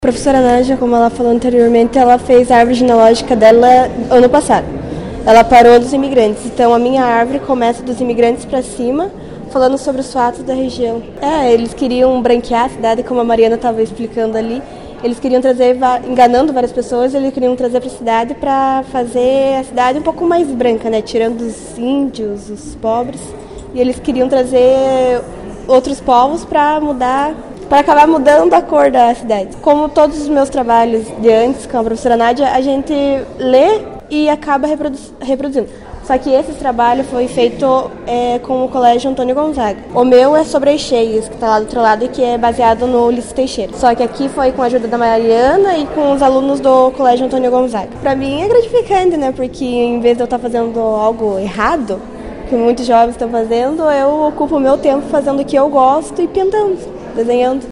A professora Nádia, como ela falou anteriormente, ela fez a árvore genealógica dela ano passado. Ela parou dos imigrantes, então a minha árvore começa dos imigrantes para cima, falando sobre os fatos da região. Eles queriam branquear a cidade, como a Mariana estava explicando ali. Eles queriam trazer, enganando várias pessoas, eles queriam trazer para a cidade para fazer a cidade um pouco mais branca, né? Tirando os índios, os pobres. E eles queriam trazer outros povos para acabar mudando a cor da cidade. Como todos os meus trabalhos de antes com a professora Nádia, a gente lê e acaba reproduzindo. Só que esse trabalho foi feito com o Colégio Antônio Gonzaga. O meu é sobre as cheias, que está lá do outro lado, e que é baseado no Ulisses Teixeira. Só que aqui foi com a ajuda da Mariana e com os alunos do Colégio Antônio Gonzaga. Para mim é gratificante, né? Porque em vez de eu estar fazendo algo errado, que muitos jovens estão fazendo, eu ocupo o meu tempo fazendo o que eu gosto e pintando, desenhando.